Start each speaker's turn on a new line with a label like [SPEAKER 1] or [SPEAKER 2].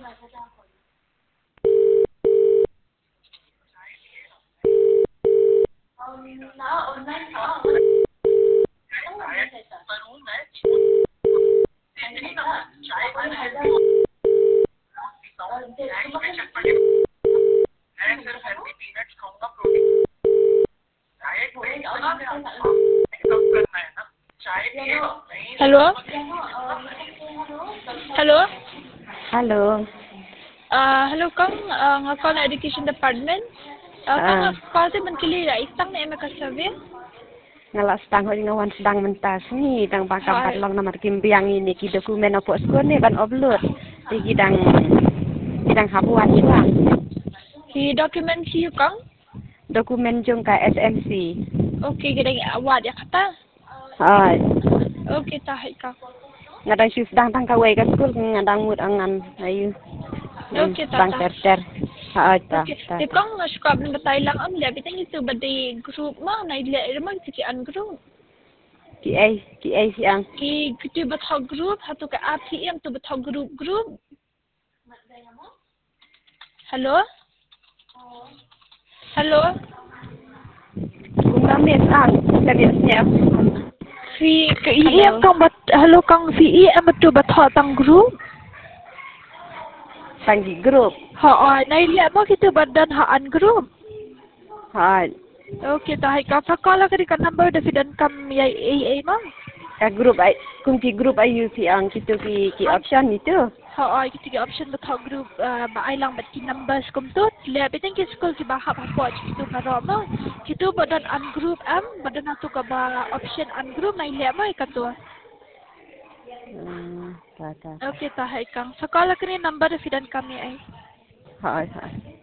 [SPEAKER 1] Hello? Hello?
[SPEAKER 2] Hello.
[SPEAKER 1] Hello kang nga call na Education Department. Kang call sa mankili ra istang na ema ka survey.
[SPEAKER 2] Ngala stang hoi ngawan sedang mentas ni dang bakam patlong nomor kimbiang ini ki dokumen opo skon ni ban upload di gidang habuan hilang.
[SPEAKER 1] Ki document si kang?
[SPEAKER 2] Dokumen jong ka SMC.
[SPEAKER 1] Okay, gidang awad ya kata.
[SPEAKER 2] Hai.
[SPEAKER 1] Okay, tahay ka.
[SPEAKER 2] Ngadang syus dang tang kawai ka skul ngadang mut angan ayu.
[SPEAKER 1] Okay,
[SPEAKER 2] Dang
[SPEAKER 1] tata.
[SPEAKER 2] terter. Hai ta.
[SPEAKER 1] Okay, di kang suka batay lang am dia bitang itu badai group ma na ile irman ki an group.
[SPEAKER 2] Ki ai siang.
[SPEAKER 1] Ki gitu batho group hatu ka APM tu batho group. Hello? Hello?
[SPEAKER 2] Kung kami sang kami siap.
[SPEAKER 1] Si KEM kang hello kang CEM tu batho tang group.
[SPEAKER 2] Tanggi grup.
[SPEAKER 1] Ha, na ile mo gitu badan ha an group.
[SPEAKER 2] Hai.
[SPEAKER 1] Okay, tahay ka pakala ka di ka number da fidan kam yai AA ma.
[SPEAKER 2] Ka grup ai kung ki grup ayu siang kitu ki option itu.
[SPEAKER 1] Ha, kita ke option batho group ba ai lang bat ki numbers kum tu. Le bitang ki school ki ba ha pa gitu ka ro ma. Kitu badan an group am badan atu ka ba option an group na ile mo ka tu.
[SPEAKER 2] Ta.
[SPEAKER 1] Okay, tahay kang pakala ka ni number da fidan kami ai.
[SPEAKER 2] Hai.